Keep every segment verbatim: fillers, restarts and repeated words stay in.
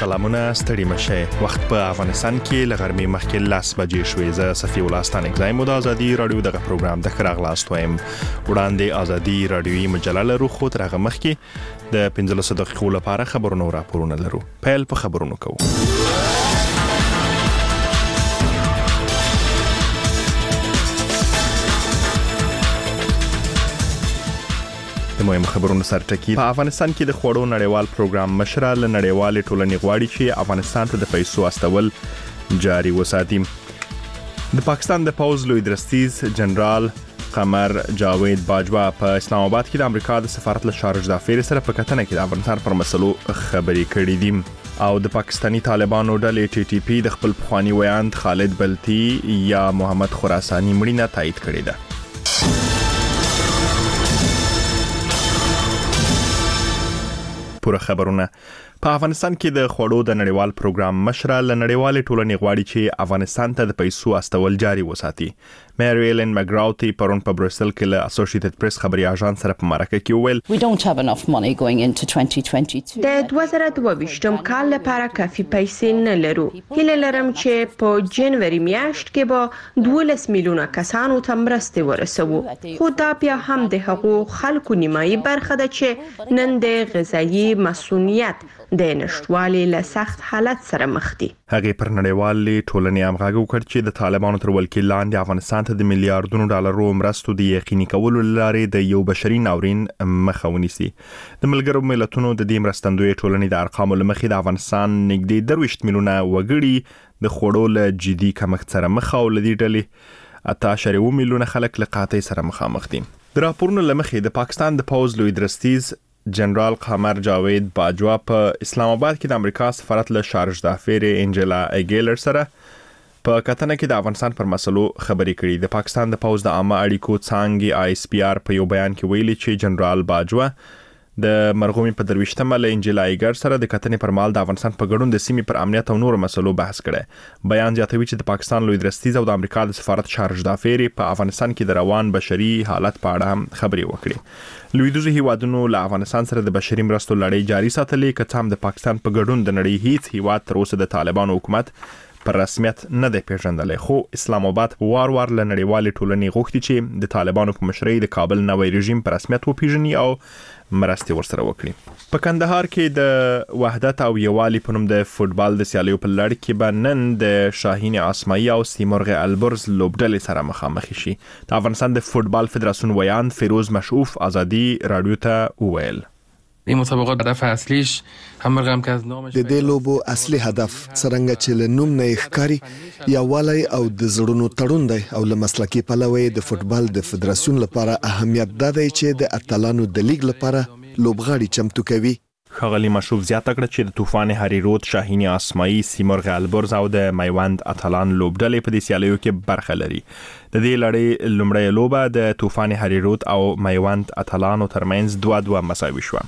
سلامونه ستړي مشه وخت په افغانستان کې لغرمې مخکې لاس بجې شوې ز صفي ولستان اگزایم د ازادي رادیو دغه پروګرام د خراغلاست وایم وړاندې ازادي رادیوي مجله لرو خو ترغه مخکې د پنځلس دقیقو لپاره خبرونه راپورونه لرو پیل په خبرونو کوو. د مهم خبرونو سرټکی په افغانستان کې د خوړو نړیوال پروګرام مشره ل نړیوال ټولنې غواړي چې افغانستان ته د پیسو استول جاري وساتي. د پاکستان د پوز لوی درستیز جنرال قمر جاوید باجوا په اسلام آباد کې د امریکا د سفارت له شارج دافیر سره په کتنه کې د افغانستان پر مسلو خبرې کړې دي او د پاکستانی طالبانو ډلې ټي ټي پی د خپل پخوانی ویاند خالد بلتی یا محمد خراسانی مړینه تایید کړې ده. پوره خبرونه په افغانستان کې د خوړو د نړیوال پروګرام مشره ل نړیوال ټولنې غواړي چې افغانستان ته د پیسو استول جاري وساتي. مری ایلن مګراوتی پرون په بروسل کې له اسوسییټډ پریس خبري اژانس سره په مرکه کې وویل We don't have enough money going into twenty twenty-two. د دوه زره دوه ویشتم کال لپاره کافي پیسې نه لرو. هیله لرم چې په جنوري میاشت کې به دولس میلیونه کسانو ته مرسته ورسوو. خو دا بیا هم د هغو خلکو نیمایي برخه ده چې نن د غذایی مسؤلیت د نشټوالي له سخت حالت سره مخ دي. هغه پر نړیوالې ټولنې امغاګو کړ چې د طالبانو تر ولکې لاندې افغانستان ته د میلیارډونو ډالرو مرستو د یقیني کولو لارې د یو بشري ناورین مخه ونیسي. د ملګرو ملتونو د دې مرستندوی ټولنې د ارقامو لمخې د افغانستان نږدې درویشت میلیونه وګړي د خوړو له جدي کمښت سره مخ او لدی ډلې اته اشاریه اووه میلیونه خلک له قحطۍ سره مخامخ دي. د راپورونو لمخې د پاکستان د پوز لوی درستیز جنرال قمر جاوید باجوا په اسلام آباد کې د امریکا سفارت له شارج دافیر انجلا ایګیلر سره په کتنه کې د افغانستان پر مسلو خبرې کړې. د پاکستان د پوز د عامه اړیکو څانګې آی اس پی آر په یو بیان کې ویلي چې جنرال باجوا د مرغومي په درويشتمه له انجلا ایګر سره د کتنې پر مال د افغانستان په ګډون د سیمې پر امنیت او نور مسلو بحث کړي. بیان زیاتوي چې د پاکستان لوی درستیز او د امریکا د سفارت شارج دافیر په افغانستان کې د روان بشري حالت په اړه خبرې وکړي. لویدوزي هیوادونو له افغانستان سره د بشري مرستو لړۍ جاري ساتلې که څه هم د پاکستان په ګډون د نړۍ هیڅ هیواد تر اوسه د طالبانو حکومت پر رسمیت نه دی پیژندل. خو اسلام آباد وار وار له نړیوالې ټولنې غوښتي چې د طالبانو په مشرۍ د کابل نوی رژیم پر رسمیت وپیژني او مرستې ورسره وکړي. په کندهار کې د وحدت او یووالي په نوم د فوتبال د سیالیو په لړ کې به نن د شاهین اسماعي او سیمرغ البرز لوبډلې سره مخامخ شي. د افغانستان د فوتبال فدراسیون ویاند فیروز مشعوف ازادي رادیو ته وویل این مسابقات هدف اصلیش همرغم که از نامش د دې لوبو اصلي هدف څنګه چې له نوم نه ښکاری یووالی او د زړونو تړون دی او له مسلکي پلوي د فوتبال د فدراسیون لپاره اهمیت ده چې د اتلانو د لیګ لپاره لوبغاړي چمتو کوي. خغلی مشروف زیاته کړه چې د طوفان هریرود شاهین اسماعي سیمرغ البرز او د میوند اتلان لوبډلې په دې سیالیو کې برخه لري. د دې لړۍ لومړی لوبه د طوفان هریرود او میوند اتلانو ترمنځ دوه دوه مساوي شوه.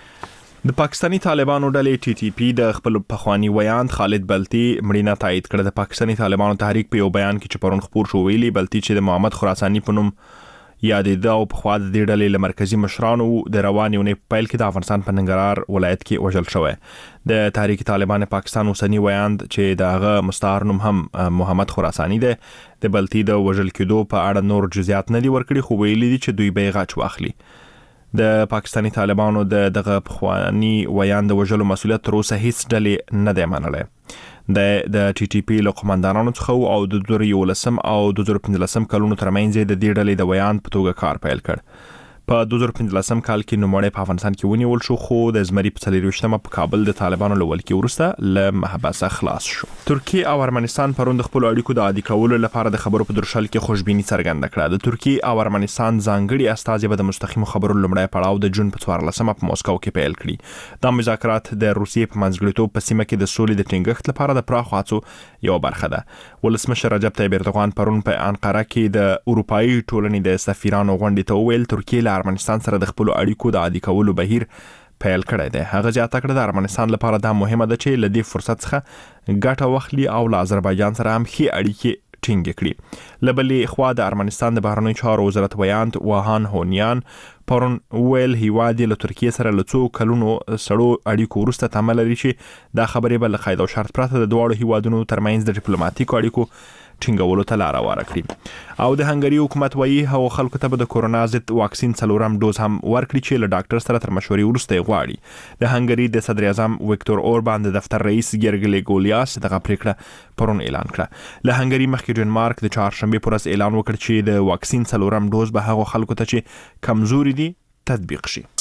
د پاکستانی طالبانو ډلې ټي ټي پی د خپل پخوانی ویاند خالد بلتی مړینه تایید کړه. د پاکستانی طالبانو تحریک په یو بیان کې چې پرون خبر شو ویلي بلتی چې د محمد خراسانی په نوم یادېده او په خوا د دې ډلې له مرکزی مشرانو د روان یونې پیل کې د افغانستان په ننګرهار ولایت کې وژل شوی. د تحریک طالبان پاکستان اوسنی ویاند چې دغه مستعار نوم هم محمد خراسانی دی د بلتی د وژل کېدو په اړه نور جزئیات نه دي ورکړي خو ویلي دي چې دوی به غاچ واخلي. د پاکستانی طالبانو د دغه پخوانی ویاند وژلو مسولیت تر اوسه هیڅ ډلې نه دی منلی. د د ټي ټي پی له قومندانانو څخه او د دوه زره یولسم او دوه زره پنځلسم کلونو ترمنځ د دې ډلې د ویاند په توګه کار پیل کړ. په دوه زره پنځلسم کال کې نوموړی په افغانستان کې ونیول شو خو د زمري په څلرویشتمه په کابل د طالبانو له ولکې وروسته له محبسه خلاص شو. ترکیه او ارمنستان پرون د خپل اړیکو د عادي کولو لپاره د خبرو په درشل کې خوشبیني څرګنده کړه. د ترکیه او ارمنستان ځانګړي استازي به د مستقیم خبرو لومړی پړاو د جون په څوارلسمه په موسکو کې پیل کړي. دا مذاکرات د روسیې په منځګړیتوب په سیمه کې د سولې د ټینګښت لپاره د پراخو هڅو یو برخه ده. ولسمشر رجب طیب اردوغان پرون په انقره کې د اروپאי ټولنې د سفیرانو غونډې ته وویل ترکیه له ارمنستان سره د خپل اړیکو د عادي کولو بهیر پیل کړی دی. هغه زیاته کړه د ارمنستان لپاره دا مهمه ده چې له دې فرصت څخه ګټه واخلي او له آذربایجان سره هم ښې اړیکې ټینګ کړي. له بلې خوا د ارمنستان د بهرنیو چارو وزارت ویاند واهان هونیان پرون ویل هیواد له ترکیه سره له څو کلونو سړو اړیکو وروسته تمه لري چې دا خبرې به له قاعده او شرط پرته د دواړو هیوادونو ترمنځ د ډیپلوماټیکو اړیکو ټینګولو ته لار هواره کړي. او د هنګري حکومت وایي هغو خلکو ته به د کورونا ضد واکسین څلورم ډوز هم ورکړي چې له ډاکټر سره تر مشورې وروسته یې غواړي. د هنګري د صدر اعظم ویکتور اوربان د دفتر رئیس ګیرګلې ګولیاس دغه پریکړه پرون اعلان کړه. له هنګري مخکې ډنمارک د چهارشنبه پر ورځ اعلان وکړ چې د واکسین څلورم ډوز به هغو خلکو ته چې کمزوري دي تطبیق شي.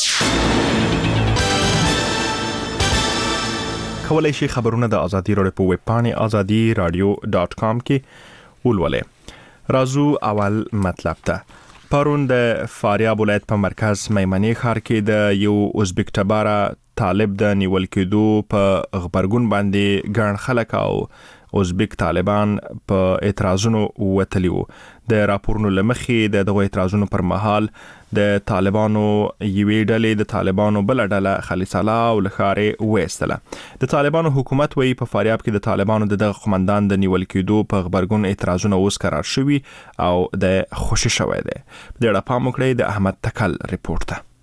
کولای شي خبرونه د ازادي راډیو په ویب پاڼې ازادي رادیو ډاټ کام کې ولولئ. رازو اول مطلب ته. پرون د فاریاب ولایت په مرکز میمنې ښار کې د یو ازبک تباره طالب د نیول کېدو په خبرګون باندې ګڼ خلک او ازبک طالبان په اعتراضونو وتلی وو. د راپورونو لمخې د دغه اعتراضونو پر مهال د طالبانو یوې ډلې د طالبانو بل ډله خلیصاله او لخارې وېستله. د طالبانو حکومت وایي په فاریاب کې د طالبانو د دغه قومندان د نیول کېدو په خبرګون اعتراضونه اوس قرار شوي او د خوشي شوی دی. د اړه پام وکړئ د احمد تکل ریپورت ته.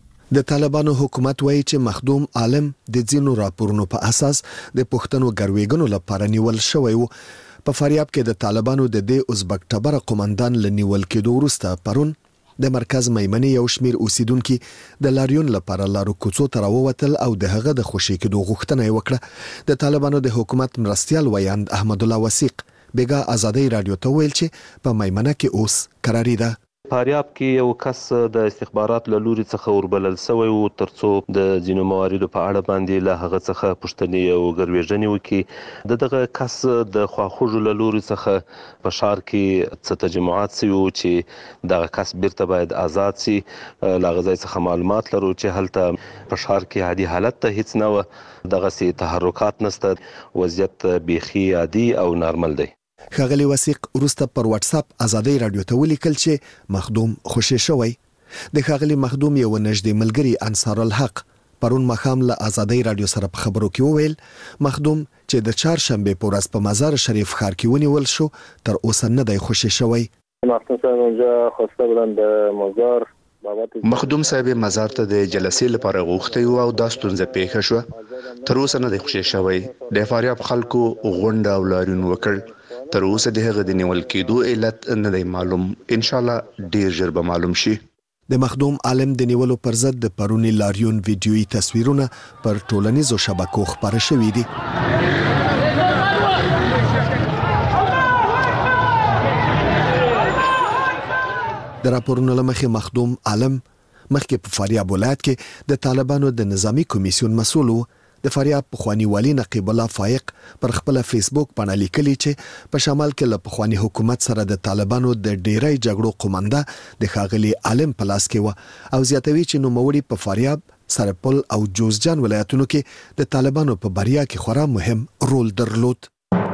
د طالبانو حکومت وایي چې مخدوم عالم د ځینو راپورونو په اساس د پښتنو ګرویګنو لپاره نیول شوی وو. په فاریاب کې د طالبانو د دې ازبک تبره قومندان لنیول کېدو وروسته پرون د مرکز میمنې یو شمیر اوسیدونکو د لاریون لپاره لارو کوڅو ته راووتل او د هغه د خوشي کېدو غوښتنه وکړه. د طالبانو د حکومت مرستيال ویاند احمد الله وثیق بیګا ازادي رادیو ته ویل چې په میمنه کې اوس قراری ده. فاریاب کې یو کس د استخبارات له لوري څخه وربلل شوی او ترڅو د ځینو مواردو په اړه باندې له هغه څخه پوښتنې او ګرویژنې وکړي. د دغه کس د خواخوږو له لوري څخه په ښار کې څه تجمعات شوي چې دغه کس بیرته باید آزاد شي. له هغه ځای څخه معلومات لرو چې هلته په ښار کې عادي حالت ته هیڅ نه و، دغه سي تحرکات نشته، وضعیت بیخي عادي او نارمل دی. ښاغلي وثیق وروسته پر واتس اپ ازادي رادیو ته ولیکل چې مخدوم خوشي شوی. د ښاغلي مخدوم یو نږدې ملګری انصار الحق پرون مخام له ازادي رادیو سره په خبرو کې وویل مخدوم چې د چهارشنبه په ورځ په مزار شریف ښار کې ونیول شو تر اوسه نه دی خوشي شوی. مخدوم صاحب اونجا خواسته بودن به مزار مخدوم صاحب مزار ته د جلسې لپاره غوښتي او دا ستونزه پیښه شو. تر اوسه نه دی خوشي شوی. د فاریاب خلکو غونډه او لاریون وکړ. تر اوسه د هغه د نیول کېدو علت نه دی معلوم. ان شاء الله ډیر ژر به معلوم شي. د مخدوم عالم د نیولو پر ضد د پرونی لاریون ویډیويي تصویرونه پر ټولنیزو شبکو خبره شوې دي. د راپورونو لمخې مخدوم عالم مخکې په فاریاب ولایت کې د طالبانو د نظامی کمیسیون مسؤل و. د فاریاب پخوانی والی نقیب الله فایق پر خپل فیسبوک باندې لیکلی چې په شمال کې له پخوانی حکومت سره د طالبانو د ډیری جګړو قومنده د ښاغلي عالم پلاس کې و او زیاتوي چې نوموړي په فاریاب، سرپل او جوزجان ولایتونو کې د طالبانو په بریا کې خورا مهم رول درلود.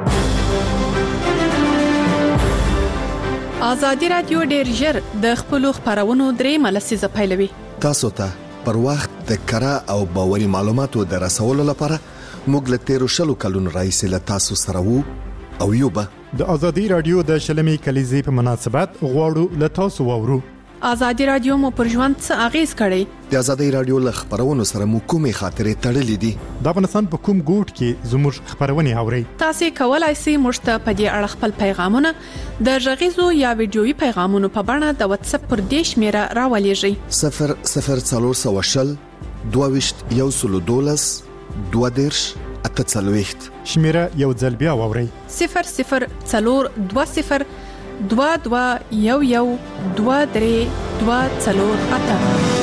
ازادي رادیو ډیر ژر د خپل خبرونو درې ملسیزه پیلوي. تاسو ته پر وخت د کره او باوري معلوماتو د رسولو لپاره موږ له تیرو شلو کلونو راهیسې له تاسو سره وو او یو به د ازادي رادیو د شلمي کلیزې په مناسبت غواړو له تاسو وورو. ازادي رادیو مو پر ژوند څه اغیز کړی؟ د ازادي رادیو له خبرونو سره مو کومې خاطرې تړلې دي؟ د افغانستان په کوم ګوټ کې زموږ خبرونه اورئ؟ تاسو کولای شئ موږ ته په دې اړه خپل پیغامونه د ژغیزو یا ویډیويي پیغامونو په بڼه د واتس اپ پر دیش میرا راولېږئ. صفر صفر څلور سوه شل دوه ویشت یو سلو دولس دوه دېرش اته څلوېښت. شمیره یو ځل بیا واورئ. صفر صفر څلور دوه صفر دوه دوه یو یو دوه درې دوه څلور اته.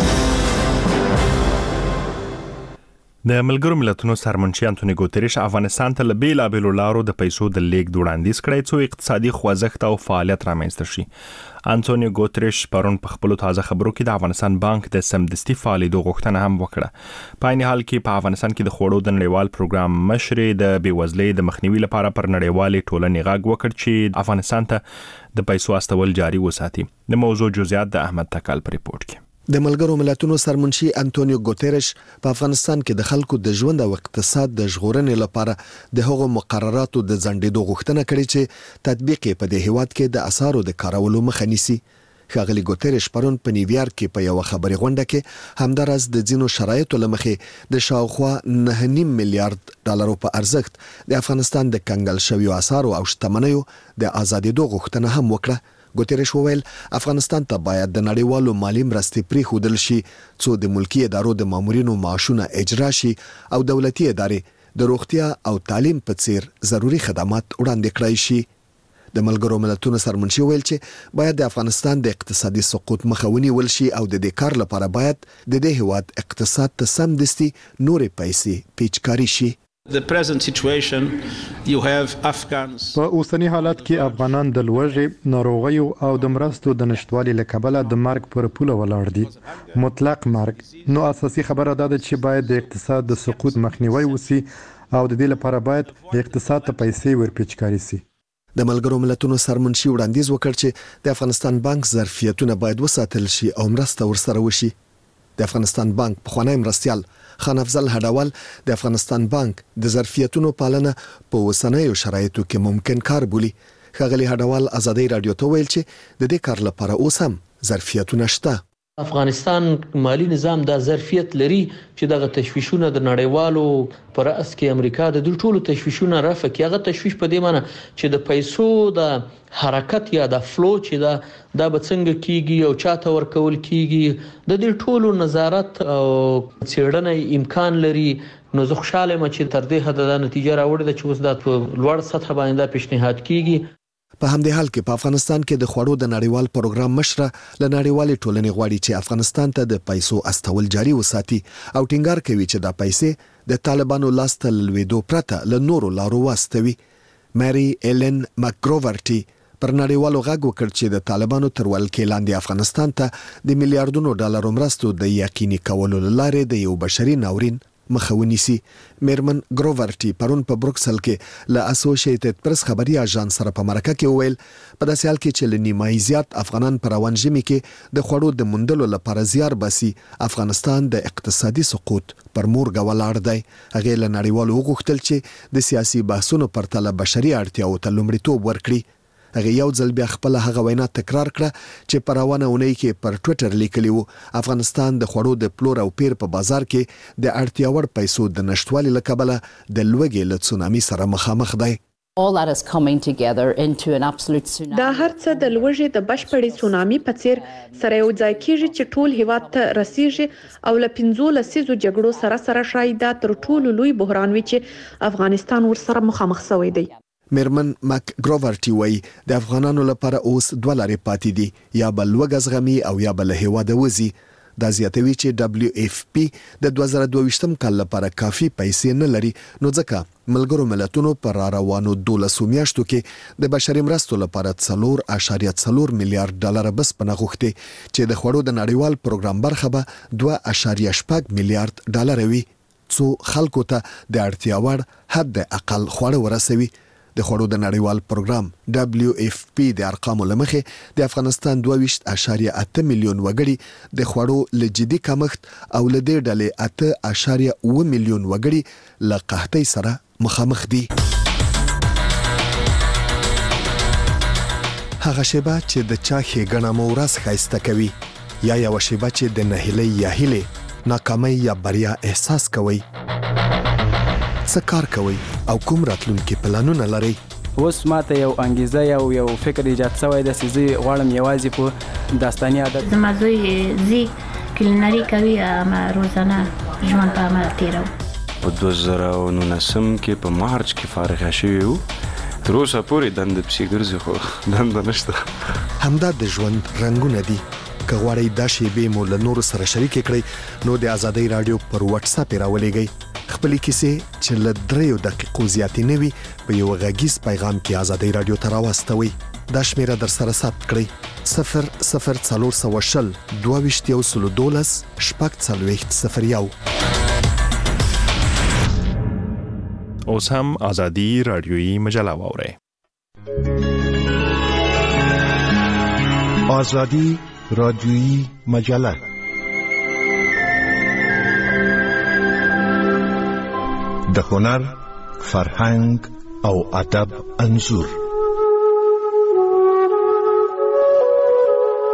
د ملګرو ملتونو سرمنشي انټونی ګوتریش افغانستان ته له بیلابېلو لارو د پیسو د لیږد وړاندیز کړی څو اقتصادي خوځښت او فعالیت رامنځته شي. انټونی ګوتریش پرون په خپل تازه خبرو کې د افغانستان بانک د سمدستي فعالیتو غوښتنه هم وکړه. په عین حال کې په افغانستان کې د خوړو د نړیوال پروګرام مشر د بیوزلۍ د مخنیوي لپاره پر نړیوالې ټولنې غږ وکړ چې افغانستان ته د پیسو استول جاري وساتي. د موضوع جزئیات د احمد تکل په ریپورت کې. د ملګرو ملتونو سرمنشي انټونیو ګوتریش په افغانستان کې د خلکو د ژوند او اقتصاد د ژغورنې لپاره د هغو مقرراتو د ځنډېدو غوښتنه کړې چې تطبیق په دې هیواد کې د اسعارو د کارولو مخه نیسي. ښاغلي ګوتریش پرون په نیویارک کې په یو خبري غونډه کې همدارس د ځینو شرایطو لمخې د شاوخوا نه نیم میلیارډ ډالرو په ارزښت د افغانستان د کنګل شویو اسارو او شتمنیو د ازادېدو غوښتنه هم وکړه. ګوتریش وویل افغانستان ته باید د نړیوالو مالی مرستې پریښودل شي څو د ملکی ادارو د مامورینو معاشونه اجرا شي او دولتي ادارې د روغتیا او تعلیم په څیر ضروري خدمات وړاندې کړای شي. د ملګرو ملتونو سرمنشي ویل چې باید د افغانستان د اقتصادي سقوط مخه ونیول شي او د دې کار لپاره باید د دې هیواد اقتصاد ته سمدستي نورې پیسې پیچکاري شي. The present situation you have Afghans په اوسنی حالت کې افغانان د لوږې، ناروغیو او د مرستو د نشټوالي له کبله د مرګ پر پوله ولاړ دي، مطلق مرګ. نو اساسي خبره دا ده چې باید د اقتصاد د سقوط مخنیوي وسی او د دې لپاره باید اقتصاد ته پیسې ورپیچکاري شي. د ملګرو ملتونو سرمنشي وړاندیز وکړ چې د افغانستان بانک ظرفیتونه باید وساتل شي او مرسته ورسره وشي. د افغانستان بانک پخوانی مرستیال خان افضل هډوال د افغانستان بانک د ظرفیتونو پالنه په اوسنیو شرایطو کې ممکن کار بولي. ښاغلي هډوال ازادي رادیو ته ویل چې د دې کار لپاره اوس هم ظرفیتونه شته. افغانستان مالی نظام دا ظرفیت لري چې دغه تشویشونه د نړیوالو پر اس کې امریکا د دوی ټولو تشویشونه رافع کړي. هغه تشویش په دې معنی چې د پیسو د حرکت یا د فلو چې دا د بڅنګ کیږي او چاته ورکول کیږي د دې ټولو نظارت او څېړنې امکان لري. نو زه خوشاله یم چې تر دې حد دا نتیجه راوړې ده چې اوس دا په لوړ سطح باندې پیشنهاد کیږي. په همدې حال کې په افغانستان کې د خوړو د نړیوال پروګرام مشره له نړیوالې ټولنې غواړي چې افغانستان ته د پیسو استول جاري وساتي او ټینګار کوي چې دا پیسې د طالبانو لاس ته لویدو پرته له نورو لارو واستوي. ماري ایلن مکګروورټي پر نړیوالو غږ وکړ چې د طالبانو تر ولکې لاندې افغانستان ته د میلیارډونو ډالرو مرستو د یقیني کولو لپاره د یو بشري ناورین مخه ونیسي. میرمن ګروورټي پرون په بروکسل کې له اسوسییټډ پریس خبري اژانس سره په مرکه کې وویل په داسې حال کې چې لنیمای زیات افغانان پر روان ژمي کې د خوړو د موندلو لپاره زیار باسي، افغانستان د اقتصادي سقوط پر مورګه ولاړ دی. هغه له نړیوالو وغوښتل چې د سیاسي بحثونو پرتله بشري اړتیاو ته لومړیتوب ورکړي. هغه یو ځل بیا خپل هغه وینا تکرار کړه چې په روانه اونۍ کې پر ټوئیټر لیکلی وو افغانستان د خوړو د پلور او پیر په بازار کې د اړتیا وړ پیسو د نشټوالي له کبله د لوږې له تسونامي سره مخامخ دی. All that is coming together into an absolute tsunami. دا هر څه د لوږې د بشپړې تسونامي په څیر سره یو ځای کیږي چې ټول هیواد ته رسیږي او له پنځو لسیزو جګړو سره سره شاید تر ټولو لوی بحران وي چې افغانستان ورسره مخامخ شوی دی. میرمن مک ګروورټي وایي د افغانانو لپاره اوس دوه لارې پاتې دي، یا بل لوږه زغمي او یا بل هیواده وځي. دا زیاتوي چې دبليو اف پی د دوه زره دوه ویشتم کال لپاره کافي پیسې نه لري، نو ځکه ملګرو ملتونو پر روانو دولسو میاشتو کې د بشري مرستو لپاره څلور اعشاریه څلور میلیارډ ډالر بس پناه غوښتي چې د خوړو د نړیوال پروګرام برخه به دوه اعشاریه شپږ میلیارډ ډالر وي څو خلکو ته د اړتیا وړ حد اقل خواړه ورسوي. د خوړو د نړیوال پروګرام دبليو اف پی د ارقامو لمخې د افغانستان دوه ویشت اعشاریه اته میلیون وګړي د خوړو له جدي کمښت او له دې ډلې اته اعشاریه اوه میلیون وګړي له قحطۍ سره مخامخ دي. هغه شیبه چې د چا ښېګڼه مو ورځ ښایسته کوي، یا یو شیبه چې د نهیلۍ یا هیلې ناکامۍ یا بریا احساس کوي. څه کار کوي او کوم راتلونکي پلانونه لري؟ اوس ماته یو انګیزه یو یو فکر ایجاد شوی د سيزي غواړم یوازې په داستاني عادت زما زوی زی کلینری کوي ما روزانه ژوند په عمل تیرو. په دوه زره نولسم کې په مارچ کې فارغ شوی وو، تر اوسه پورې دند پسې ګرځي خو دند نشته. همدا د ژوند رنگونه دي. که غواړئ دا شیبې مو له نورو سره شریک کړئ نو د ازادۍ رادیو پر واتس اپ راولېږئ. خپل کیسې چې له دریو دقیقو زیاتې نه وي په یو غږیز پیغام کې ازادۍ رادیو ته راواستوئ. دا شمیره در سره ثبت کړئ صفر صفر څلور سوه شل دوه ویشت یو سلو دولس شپږ څلوېښت صفر یو. اوس هم ازادي رادیویی مجله واورئ. ازادي رادیویی مجله د هنر، فرهنګ او ادب انځور.